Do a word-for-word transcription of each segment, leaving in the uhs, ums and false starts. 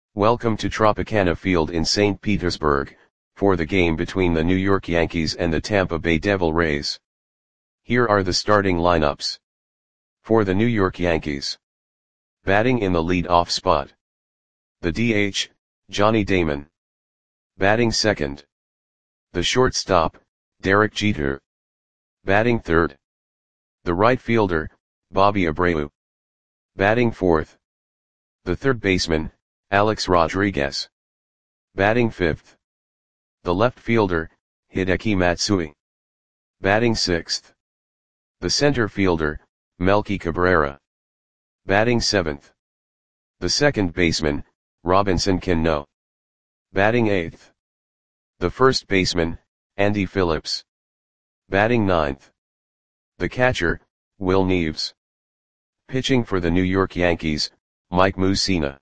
Welcome to Tropicana Field in Saint Petersburg, for the game between the New York Yankees and the Tampa Bay Devil Rays. Here are the starting lineups. For the New York Yankees. Batting in the lead-off spot. The D H, Johnny Damon. Batting second. The shortstop, Derek Jeter. Batting third. The right fielder, Bobby Abreu. Batting fourth. The third baseman, Alex Rodriguez. Batting fifth. The left fielder, Hideki Matsui. Batting sixth. The center fielder, Melky Cabrera. Batting seventh. The second baseman, Robinson Cano. Batting eighth. The first baseman, Andy Phillips. Batting ninth. The catcher, Will Neves. Pitching for the New York Yankees, Mike Mussina.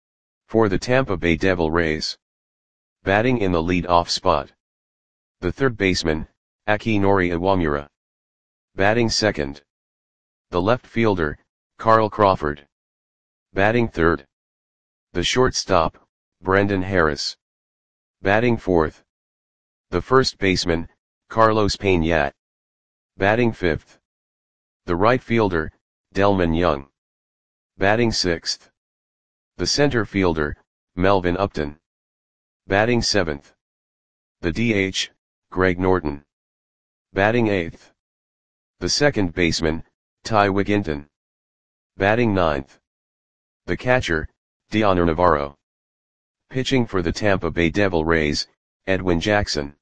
For the Tampa Bay Devil Rays. Batting in the lead-off spot. The third baseman, Akinori Iwamura. Batting second. The left fielder, Carl Crawford. Batting third. The shortstop, Brendan Harris. Batting fourth. The first baseman, Carlos Pena. Batting fifth. The right fielder, Delmon Young. Batting sixth. The center fielder, Melvin Upton. Batting seventh. The D H, Greg Norton. Batting eighth. The second baseman, Ty Wigginton. Batting ninth. The catcher, Dioner Navarro. Pitching for the Tampa Bay Devil Rays, Edwin Jackson.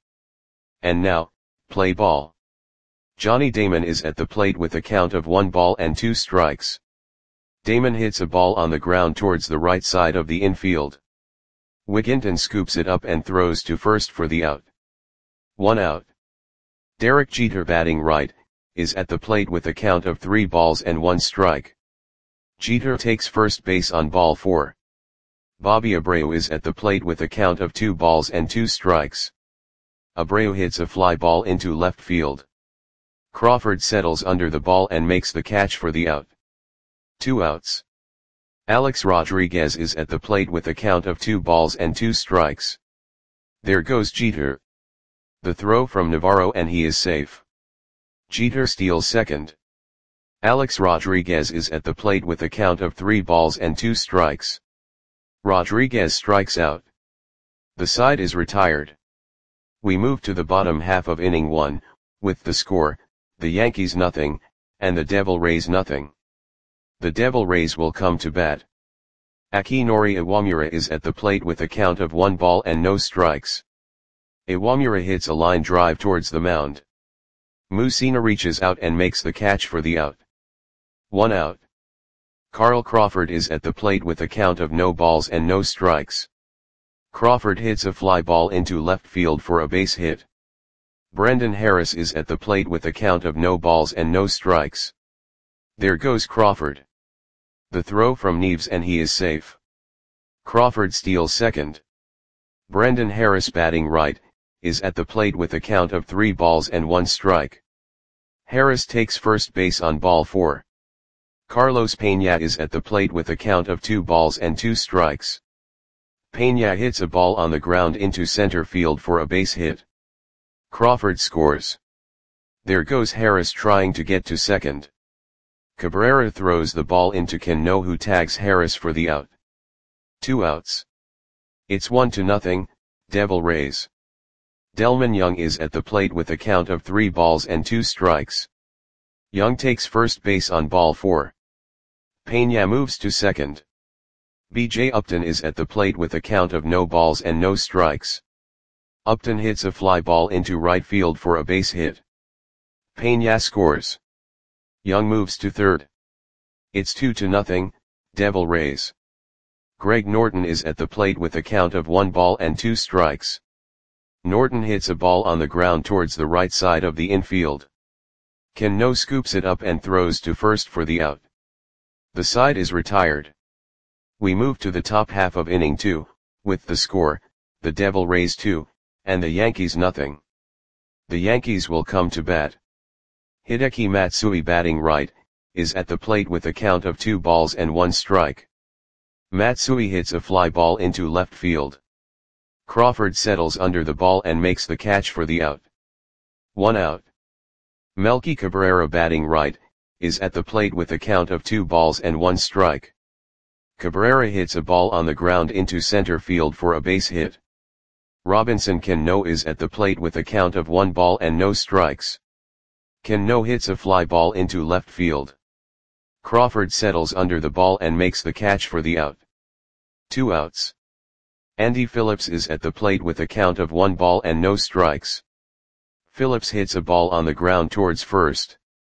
And now, play ball. Johnny Damon is at the plate with a count of one ball and two strikes. Damon hits a ball on the ground towards the right side of the infield. Wigginton scoops it up and throws to first for the out. One out. Derek Jeter, batting right, is at the plate with a count of three balls and one strike. Jeter takes first base on ball four. Bobby Abreu is at the plate with a count of two balls and two strikes. Abreu hits a fly ball into left field. Crawford settles under the ball and makes the catch for the out. Two outs. Alex Rodriguez is at the plate with a count of two balls and two strikes. There goes Jeter. The throw from Navarro and he is safe. Jeter steals second. Alex Rodriguez is at the plate with a count of three balls and two strikes. Rodriguez strikes out. The side is retired. We move to the bottom half of inning one, with the score, the Yankees nothing, and the Devil Rays nothing. The Devil Rays will come to bat. Akinori Iwamura is at the plate with a count of one ball and no strikes. Iwamura hits a line drive towards the mound. Mussina reaches out and makes the catch for the out. One out. Carl Crawford is at the plate with a count of no balls and no strikes. Crawford hits a fly ball into left field for a base hit. Brendan Harris is at the plate with a count of no balls and no strikes. There goes Crawford. The throw from Neves and he is safe. Crawford steals second. Brendan Harris, batting right, is at the plate with a count of three balls and one strike. Harris takes first base on ball four. Carlos Pena is at the plate with a count of two balls and two strikes. Pena hits a ball on the ground into center field for a base hit. Crawford scores. There goes Harris trying to get to second. Cabrera throws the ball into Cano, who tags Harris for the out. Two outs. It's one to nothing, Devil Rays. Delmon Young is at the plate with a count of three balls and two strikes. Young takes first base on ball four. Pena moves to second. B J Upton is at the plate with a count of no balls and no strikes. Upton hits a fly ball into right field for a base hit. Pena scores. Young moves to third. It's two to nothing, Devil Rays. Greg Norton is at the plate with a count of one ball and two strikes. Norton hits a ball on the ground towards the right side of the infield. Cano scoops it up and throws to first for the out. The side is retired. We move to the top half of inning two, with the score, the Devil Rays two, and the Yankees nothing. The Yankees will come to bat. Hideki Matsui, batting right, is at the plate with a count of two balls and one strike. Matsui hits a fly ball into left field. Crawford settles under the ball and makes the catch for the out. One out. Melky Cabrera, batting right, is at the plate with a count of two balls and one strike. Cabrera hits a ball on the ground into center field for a base hit. Robinson Cano is at the plate with a count of one ball and no strikes. Cano hits a fly ball into left field. Crawford settles under the ball and makes the catch for the out. Two outs. Andy Phillips is at the plate with a count of one ball and no strikes. Phillips hits a ball on the ground towards first.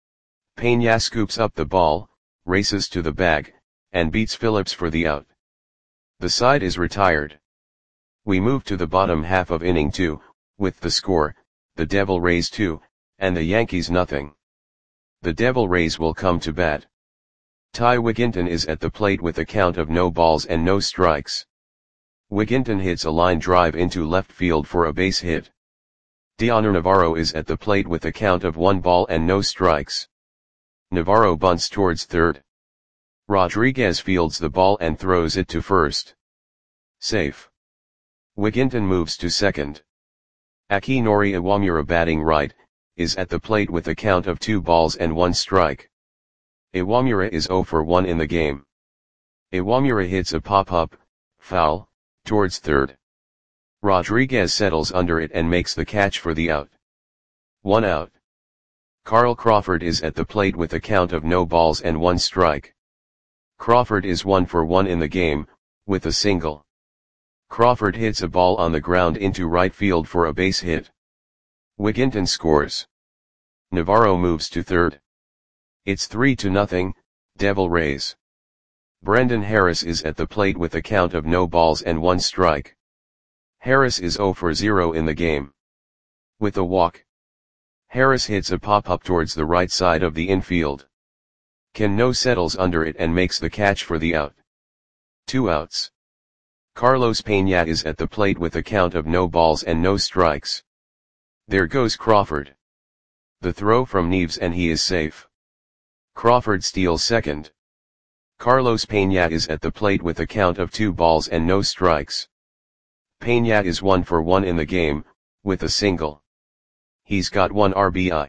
Peña scoops up the ball, races to the bag, and beats Phillips for the out. The side is retired. We move to the bottom half of inning two, with the score, the Devil Rays two, and the Yankees nothing. The Devil Rays will come to bat. Ty Wigginton is at the plate with a count of no balls and no strikes. Wigginton hits a line drive into left field for a base hit. Dioner Navarro is at the plate with a count of one ball and no strikes. Navarro bunts towards third. Rodriguez fields the ball and throws it to first. Safe. Wigginton moves to second. Akinori Iwamura, batting right, is at the plate with a count of two balls and one strike. Iwamura is zero for one in the game. Iwamura hits a pop-up, foul, towards third. Rodriguez settles under it and makes the catch for the out. One out. Carl Crawford is at the plate with a count of no balls and one strike. Crawford is one for one in the game, with a single. Crawford hits a ball on the ground into right field for a base hit. Wigginton scores. Navarro moves to third. It's three to nothing, Devil Rays. Brendan Harris is at the plate with a count of no balls and one strike. Harris is zero for zero in the game. With a walk. Harris hits a pop-up towards the right side of the infield. Cano settles under it and makes the catch for the out. Two outs. Carlos Peña is at the plate with a count of no balls and no strikes. There goes Crawford. The throw from Neves and he is safe. Crawford steals second. Carlos Peña is at the plate with a count of two balls and no strikes. Peña is one for one in the game, with a single. He's got one R B I.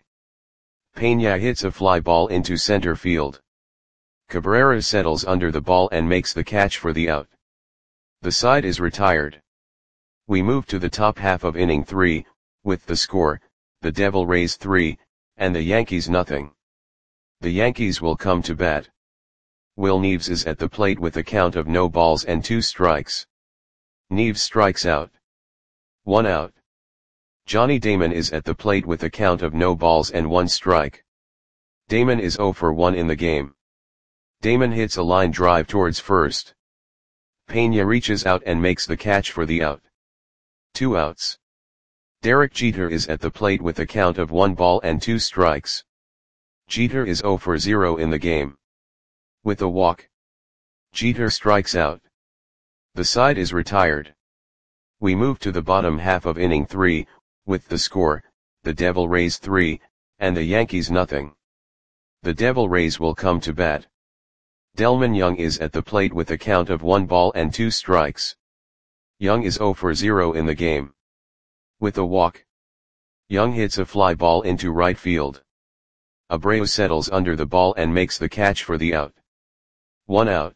Peña hits a fly ball into center field. Cabrera settles under the ball and makes the catch for the out. The side is retired. We move to the top half of inning three, with the score, the Devil Rays three, and the Yankees nothing. The Yankees will come to bat. Will Neves is at the plate with a count of no balls and two strikes. Neves strikes out. One out. Johnny Damon is at the plate with a count of no balls and one strike. Damon is zero for one in the game. Damon hits a line drive towards first. Peña reaches out and makes the catch for the out. Two outs. Derek Jeter is at the plate with a count of one ball and two strikes. Jeter is zero for zero in the game. With a walk. Jeter strikes out. The side is retired. We move to the bottom half of inning three, with the score, the Devil Rays three, and the Yankees nothing. The Devil Rays will come to bat. Delmon Young is at the plate with a count of one ball and two strikes. Young is zero for zero in the game. With a walk. Young hits a fly ball into right field. Abreu settles under the ball and makes the catch for the out. One out.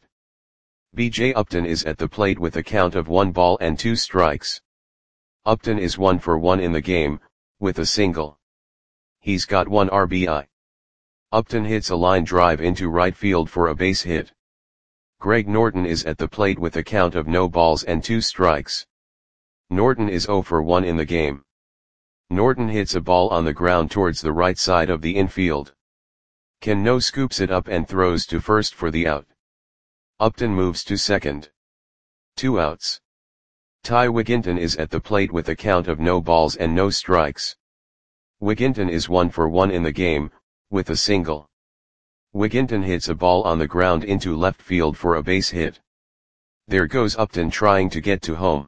B J Upton is at the plate with a count of one ball and two strikes. Upton is one for one in the game, with a single. He's got one R B I. Upton hits a line drive into right field for a base hit. Greg Norton is at the plate with a count of no balls and two strikes. Norton is zero for one in the game. Norton hits a ball on the ground towards the right side of the infield. Cano scoops it up and throws to first for the out. Upton moves to second. Two outs. Ty Wigginton is at the plate with a count of no balls and no strikes. Wigginton is one for one in the game, with a single. Wigginton hits a ball on the ground into left field for a base hit. There goes Upton trying to get to home.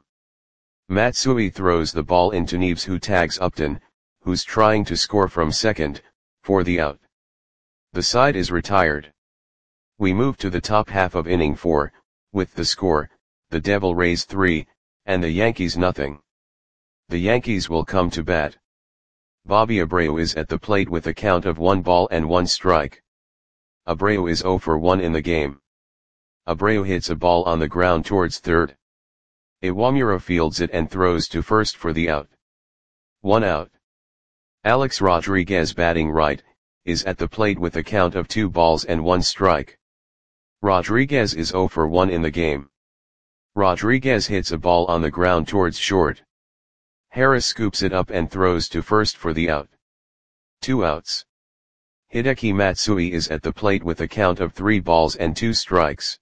Matsui throws the ball into Neves, who tags Upton, who's trying to score from second, for the out. The side is retired. We move to the top half of inning four, with the score, the Devil Rays three, and the Yankees nothing. The Yankees will come to bat. Bobby Abreu is at the plate with a count of one ball and one strike. Abreu is zero for one in the game. Abreu hits a ball on the ground towards third. Iwamura fields it and throws to first for the out. One out. Alex Rodriguez, batting right, is at the plate with a count of two balls and one strike. Rodriguez is zero for one in the game. Rodriguez hits a ball on the ground towards short. Harris scoops it up and throws to first for the out. Two outs. Hideki Matsui is at the plate with a count of three balls and two strikes.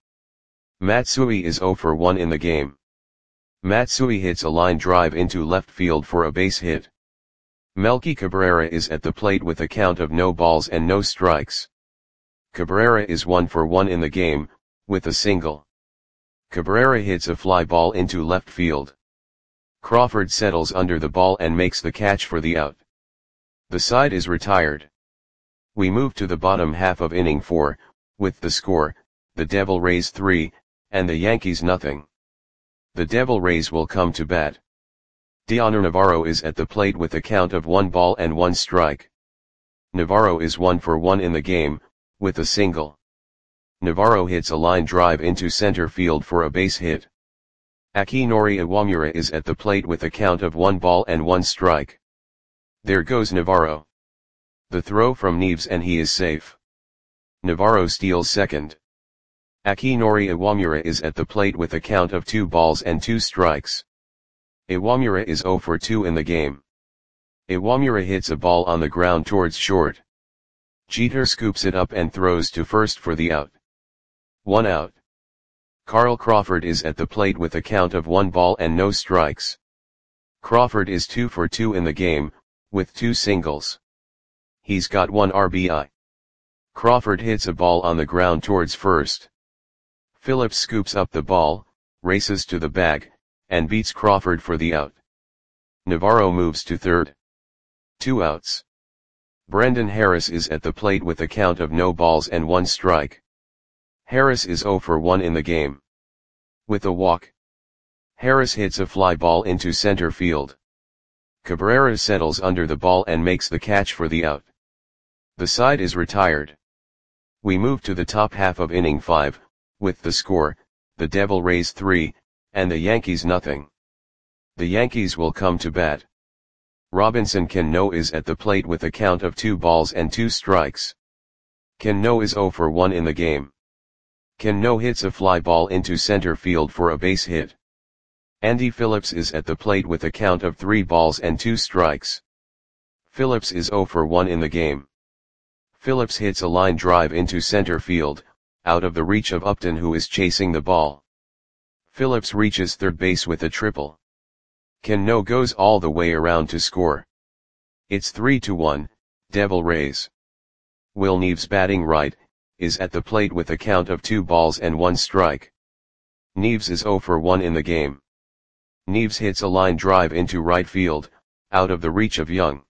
Matsui is zero for one in the game. Matsui hits a line drive into left field for a base hit. Melky Cabrera is at the plate with a count of no balls and no strikes. Cabrera is one for one in the game, with a single. Cabrera hits a fly ball into left field. Crawford settles under the ball and makes the catch for the out. The side is retired. We move to the bottom half of inning four, with the score, the Devil Rays three, and the Yankees nothing. The Devil Rays will come to bat. Dioner Navarro is at the plate with a count of one ball and one strike. Navarro is one for one in the game, with a single. Navarro hits a line drive into center field for a base hit. Akinori Iwamura is at the plate with a count of one ball and one strike. There goes Navarro. The throw from Neves and he is safe. Navarro steals second. Akinori Iwamura is at the plate with a count of two balls and two strikes. Iwamura is zero for two in the game. Iwamura hits a ball on the ground towards short. Jeter scoops it up and throws to first for the out. One out. Carl Crawford is at the plate with a count of one ball and no strikes. Crawford is two for two in the game, with two singles. He's got one R B I. Crawford hits a ball on the ground towards first. Phillips scoops up the ball, races to the bag, and beats Crawford for the out. Navarro moves to third. Two outs. Brendan Harris is at the plate with a count of no balls and one strike. Harris is zero for one in the game. With a walk. Harris hits a fly ball into center field. Cabrera settles under the ball and makes the catch for the out. The side is retired. We move to the top half of inning five, with the score, the Devil Rays three, and the Yankees nothing. The Yankees will come to bat. Robinson Cano is at the plate with a count of two balls and two strikes. Cano is zero for one in the game. Cano hits a fly ball into center field for a base hit. Andy Phillips is at the plate with a count of three balls and two strikes. Phillips is zero for one in the game. Phillips hits a line drive into center field, out of the reach of Upton who is chasing the ball. Phillips reaches third base with a triple. Cano goes all the way around to score. It's three to one, Devil Rays. Will Neves, batting right, is at the plate with a count of two balls and one strike. Neves is zero for one in the game. Neves hits a line drive into right field, out of the reach of Young.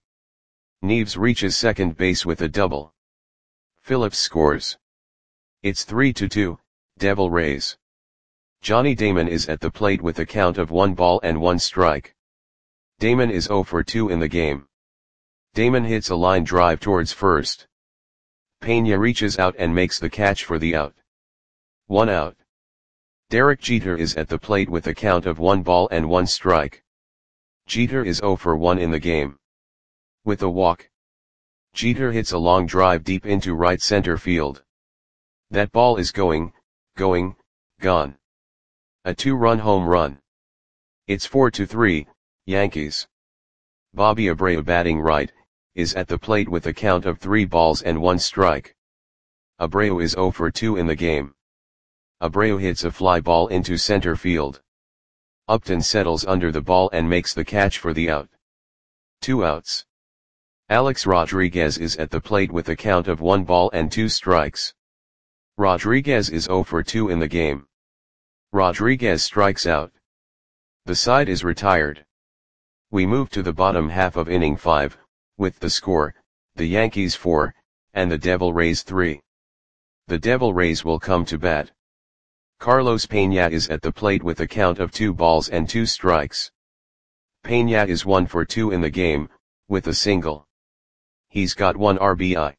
Neves reaches second base with a double. Phillips scores. It's three to two, Devil Rays. Johnny Damon is at the plate with a count of one ball and one strike. Damon is zero for two in the game. Damon hits a line drive towards first. Pena reaches out and makes the catch for the out. One out. Derek Jeter is at the plate with a count of one ball and one strike. Jeter is zero for one in the game. With a walk. Jeter hits a long drive deep into right center field. That ball is going, going, gone. A two-run home run. It's four to three, Yankees. Bobby Abreu, batting right, is at the plate with a count of three balls and one strike. Abreu is zero for two in the game. Abreu hits a fly ball into center field. Upton settles under the ball and makes the catch for the out. Two outs. Alex Rodriguez is at the plate with a count of one ball and two strikes. Rodriguez is zero for two in the game. Rodriguez strikes out. The side is retired. We move to the bottom half of inning five, with the score, the Yankees four, and the Devil Rays three. The Devil Rays will come to bat. Carlos Peña is at the plate with a count of two balls and two strikes. Peña is one for two in the game, with a single. He's got one R B I.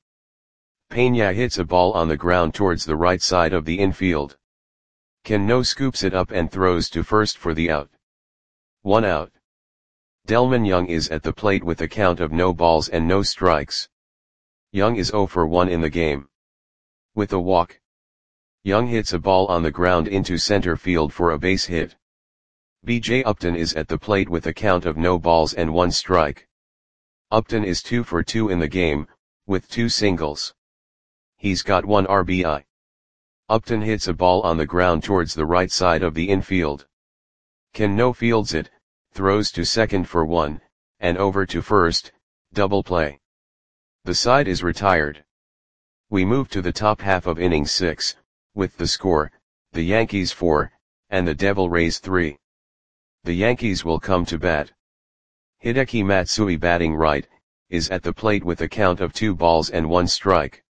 Peña hits a ball on the ground towards the right side of the infield. Cano scoops it up and throws to first for the out. One out. Delman Young is at the plate with a count of no balls and no strikes. Young is zero for one in the game. With a walk, Young hits a ball on the ground into center field for a base hit. B J Upton is at the plate with a count of no balls and one strike. Upton is two for two in the game, with two singles. He's got one R B I. Upton hits a ball on the ground towards the right side of the infield. Cano fields it, throws to second for one, and over to first, double play. The side is retired. We move to the top half of inning six, with the score, the Yankees four, and the Devil Rays three. The Yankees will come to bat. Hideki Matsui, batting right, is at the plate with a count of two balls and one strike.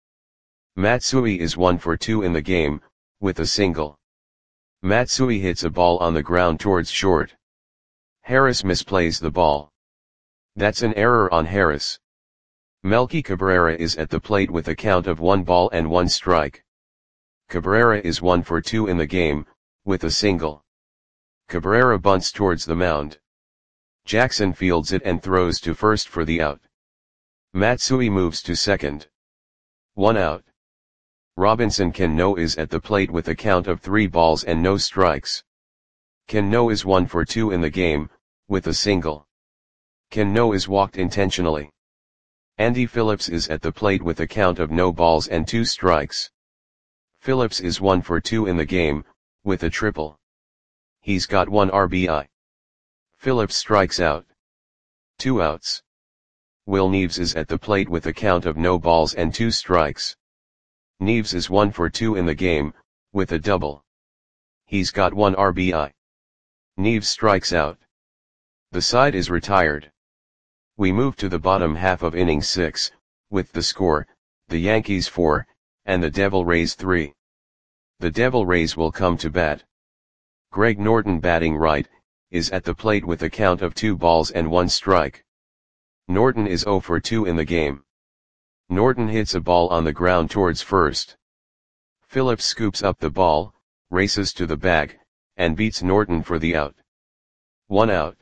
Matsui is one for two in the game, with a single. Matsui hits a ball on the ground towards short. Harris misplays the ball. That's an error on Harris. Melky Cabrera is at the plate with a count of one ball and one strike. Cabrera is one for two in the game, with a single. Cabrera bunts towards the mound. Jackson fields it and throws to first for the out. Matsui moves to second. One out. Robinson Cano is at the plate with a count of three balls and no strikes. Cano is one for two in the game, with a single. Cano is walked intentionally. Andy Phillips is at the plate with a count of no balls and two strikes. Phillips is one for two in the game, with a triple. He's got one R B I. Phillips strikes out. Two outs. Will Neves is at the plate with a count of no balls and two strikes. Neves is one for two in the game, with a double. He's got one R B I. Neves strikes out. The side is retired. We move to the bottom half of inning six, with the score, the Yankees four, and the Devil Rays three. The Devil Rays will come to bat. Greg Norton, batting right, is at the plate with a count of two balls and one strike. Norton is zero for two in the game. Norton hits a ball on the ground towards first. Phillips scoops up the ball, races to the bag, and beats Norton for the out. One out.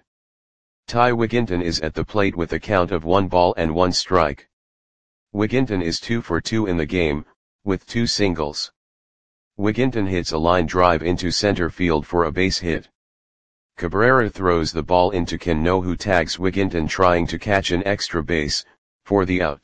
Ty Wigginton is at the plate with a count of one ball and one strike. Wigginton is two for two in the game, with two singles. Wigginton hits a line drive into center field for a base hit. Cabrera throws the ball into Cano, who tags Wigginton trying to catch an extra base, for the out.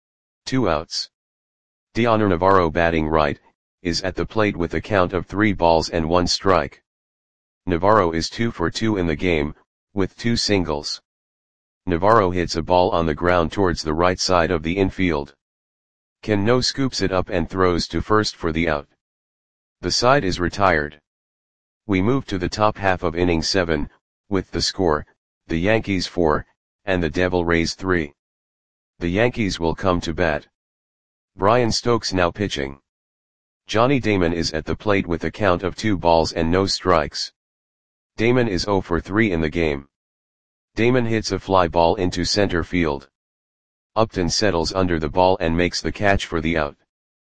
Two outs. Dioner Navarro, batting right, is at the plate with a count of three balls and one strike. Navarro is two for two in the game, with two singles. Navarro hits a ball on the ground towards the right side of the infield. Cano scoops it up and throws to first for the out. The side is retired. We move to the top half of inning seven, with the score, the Yankees four, and the Devil Rays three. The Yankees will come to bat. Brian Stokes now pitching. Johnny Damon is at the plate with a count of two balls and no strikes. Damon is zero for three in the game. Damon hits a fly ball into center field. Upton settles under the ball and makes the catch for the out.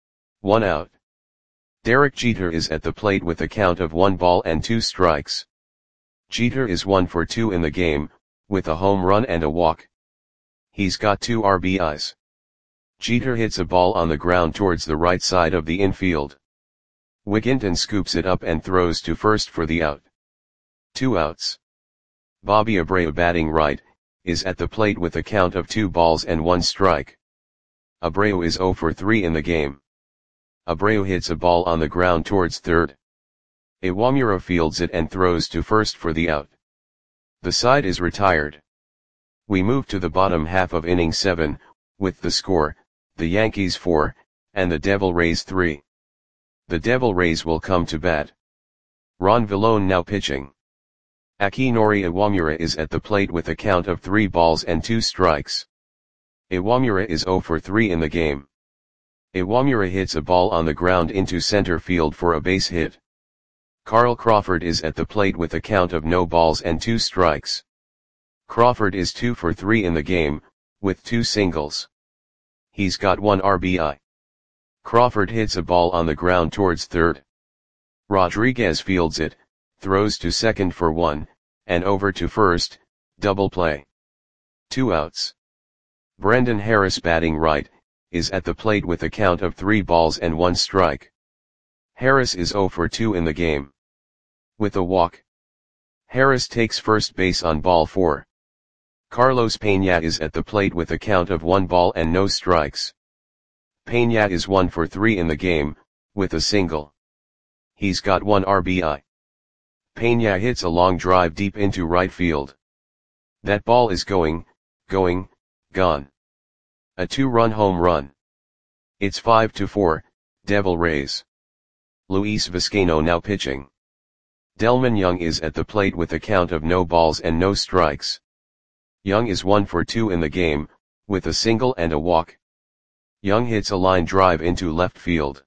One out. Derek Jeter is at the plate with a count of one ball and two strikes. Jeter is one for two in the game, with a home run and a walk. He's got two R B Is. Jeter hits a ball on the ground towards the right side of the infield. Wigginton scoops it up and throws to first for the out. Two outs. Bobby Abreu, batting right, is at the plate with a count of two balls and one strike. Abreu is zero for three in the game. Abreu hits a ball on the ground towards third. Iwamura fields it and throws to first for the out. The side is retired. We move to the bottom half of inning seven, with the score, the Yankees four, and the Devil Rays three. The Devil Rays will come to bat. Ron Villone now pitching. Akinori Iwamura is at the plate with a count of three balls and two strikes. Iwamura is zero for three in the game. Iwamura hits a ball on the ground into center field for a base hit. Carl Crawford is at the plate with a count of no balls and two strikes. Crawford is two for three in the game, with two singles. He's got one R B I. Crawford hits a ball on the ground towards third. Rodriguez fields it, throws to second for one, and over to first, double play. Two outs. Brendan Harris, batting right, is at the plate with a count of three balls and one strike. Harris is zero for two in the game. With a walk. Harris takes first base on ball four. Carlos Peña is at the plate with a count of one ball and no strikes. Peña is one for three in the game, with a single. He's got one R B I. Peña hits a long drive deep into right field. That ball is going, going, gone. A two-run home run. It's five to four, Devil Rays. Luis Vizcaino now pitching. Delmon Young is at the plate with a count of no balls and no strikes. Young is one for two in the game, with a single and a walk. Young hits a line drive into left field.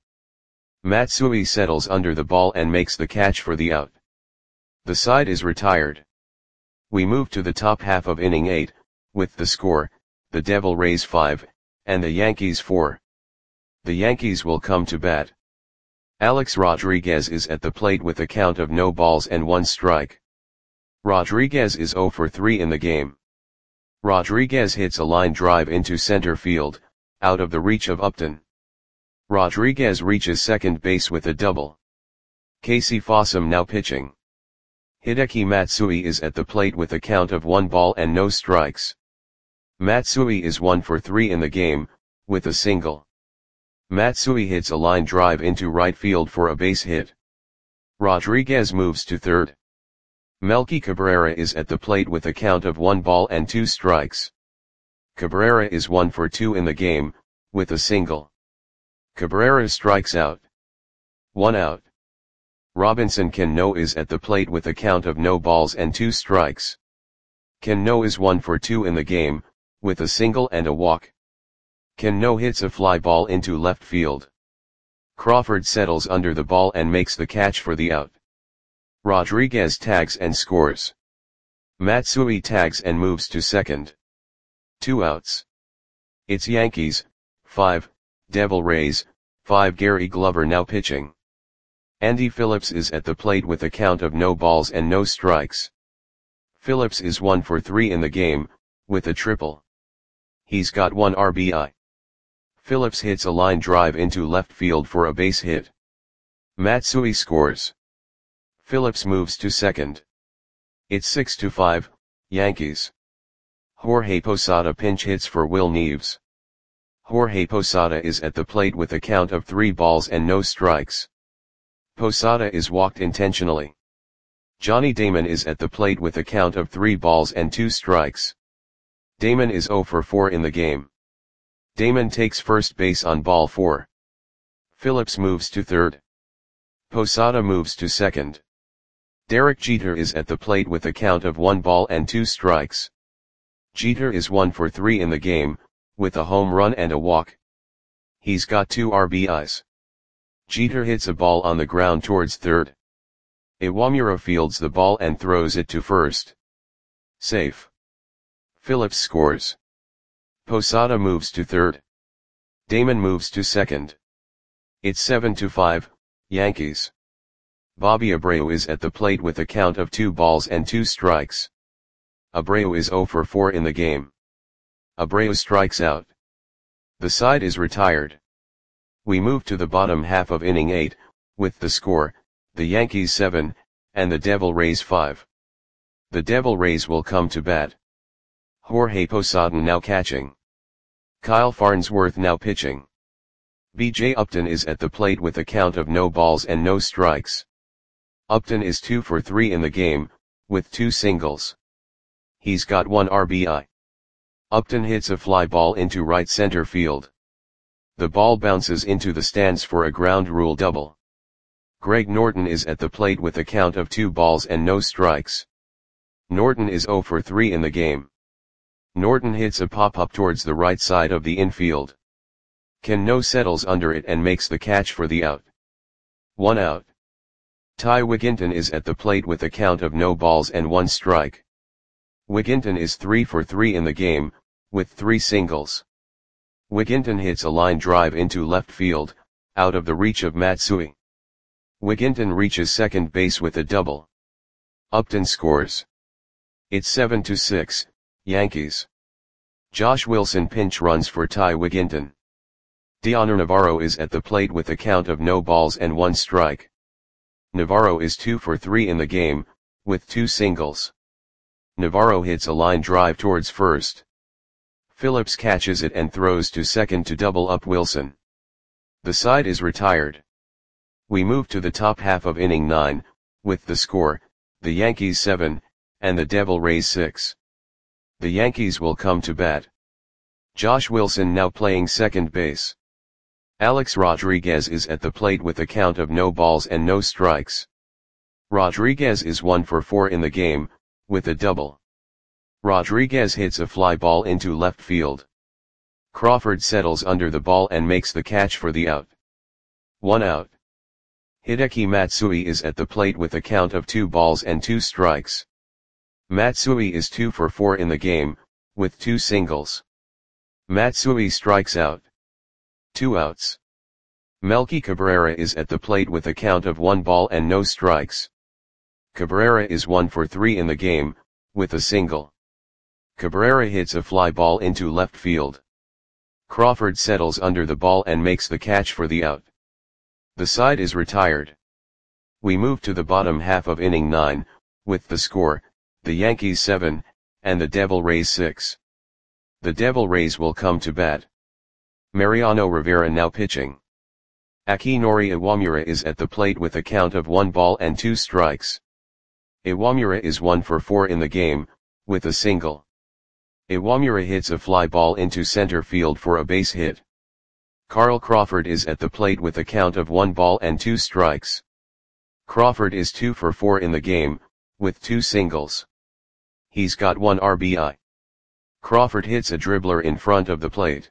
Matsui settles under the ball and makes the catch for the out. The side is retired. We move to the top half of inning eight, with the score, the Devil Rays five, and the Yankees four. The Yankees will come to bat. Alex Rodriguez is at the plate with a count of no balls and one strike. Rodriguez is zero for three in the game. Rodriguez hits a line drive into center field, out of the reach of Upton. Rodriguez reaches second base with a double. Casey Fossum now pitching. Hideki Matsui is at the plate with a count of one ball and no strikes. Matsui is one for three in the game, with a single. Matsui hits a line drive into right field for a base hit. Rodriguez moves to third. Melky Cabrera is at the plate with a count of one ball and two strikes. Cabrera is one for two in the game, with a single. Cabrera strikes out. One out. Robinson Cano is at the plate with a count of no balls and two strikes. Cano is one for two in the game, with a single and a walk. Cano hits a fly ball into left field. Crawford settles under the ball and makes the catch for the out. Rodriguez tags and scores. Matsui tags and moves to second. Two outs. It's Yankees, five, Devil Rays, five. Gary Glover now pitching. Andy Phillips is at the plate with a count of no balls and no strikes. Phillips is one for three in the game, with a triple. He's got one R B I. Phillips hits a line drive into left field for a base hit. Matsui scores. Phillips moves to second. It's six to five, Yankees. Jorge Posada pinch hits for Will Neves. Jorge Posada is at the plate with a count of three balls and no strikes. Posada is walked intentionally. Johnny Damon is at the plate with a count of three balls and two strikes. Damon is zero for four in the game. Damon takes first base on ball four. Phillips moves to third. Posada moves to second. Derek Jeter is at the plate with a count of one ball and two strikes. Jeter is one for three in the game, with a home run and a walk. He's got two R B Is. Jeter hits a ball on the ground towards third. Iwamura fields the ball and throws it to first. Safe. Phillips scores. Posada moves to third. Damon moves to second. It's seven to five, Yankees. Bobby Abreu is at the plate with a count of two balls and two strikes. Abreu is zero for four in the game. Abreu strikes out. The side is retired. We move to the bottom half of inning eight, with the score, the Yankees seven, and the Devil Rays five. The Devil Rays will come to bat. Jorge Posada now catching. Kyle Farnsworth now pitching. B J Upton is at the plate with a count of no balls and no strikes. Upton is two for three in the game, with two singles. He's got one R B I. Upton hits a fly ball into right center field. The ball bounces into the stands for a ground rule double. Greg Norton is at the plate with a count of two balls and no strikes. Norton is zero for three in the game. Norton hits a pop-up towards the right side of the infield. Cano settles under it and makes the catch for the out. One out. Ty Wigginton is at the plate with a count of no balls and one strike. Wigginton is three for three in the game, with three singles. Wigginton hits a line drive into left field, out of the reach of Matsui. Wigginton reaches second base with a double. Upton scores. It's seven to six, Yankees. Josh Wilson pinch runs for Ty Wigginton. Dioner Navarro is at the plate with a count of no balls and one strike. Navarro is two for three in the game, with two singles. Navarro hits a line drive towards first. Phillips catches it and throws to second to double up Wilson. The side is retired. We move to the top half of inning nine, with the score, the Yankees seven, and the Devil Rays six. The Yankees will come to bat. Josh Wilson now playing second base. Alex Rodriguez is at the plate with a count of no balls and no strikes. Rodriguez is one for four in the game, with a double. Rodriguez hits a fly ball into left field. Crawford settles under the ball and makes the catch for the out. One out. Hideki Matsui is at the plate with a count of two balls and two strikes. Matsui is two for four in the game, with two singles. Matsui strikes out. Two outs. Melky Cabrera is at the plate with a count of one ball and no strikes. Cabrera is one for three in the game, with a single. Cabrera hits a fly ball into left field. Crawford settles under the ball and makes the catch for the out. The side is retired. We move to the bottom half of inning nine, with the score, the Yankees seven, and the Devil Rays six. The Devil Rays will come to bat. Mariano Rivera now pitching. Akinori Iwamura is at the plate with a count of one ball and two strikes. Iwamura is one for four in the game, with a single. Iwamura hits a fly ball into center field for a base hit. Carl Crawford is at the plate with a count of one ball and two strikes. Crawford is two for four in the game, with two singles. He's got one R B I. Crawford hits a dribbler in front of the plate.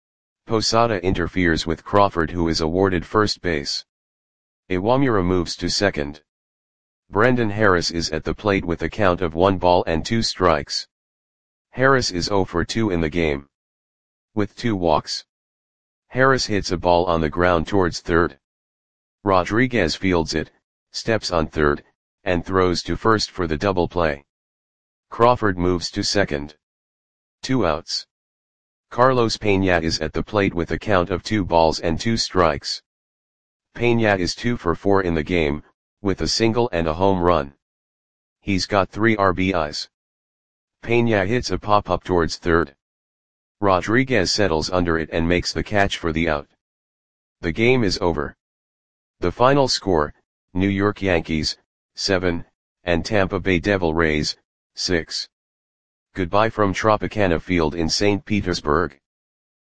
Posada interferes with Crawford, who is awarded first base. Iwamura moves to second. Brendan Harris is at the plate with a count of one ball and two strikes. Harris is zero for two in the game, with two walks. Harris hits a ball on the ground towards third. Rodriguez fields it, steps on third, and throws to first for the double play. Crawford moves to second. Two outs. Carlos Peña is at the plate with a count of two balls and two strikes. Peña is two for four in the game, with a single and a home run. He's got three R B Is. Peña hits a pop-up towards third. Rodriguez settles under it and makes the catch for the out. The game is over. The final score, New York Yankees, seven, and Tampa Bay Devil Rays, six. Goodbye from Tropicana Field in Saint Petersburg.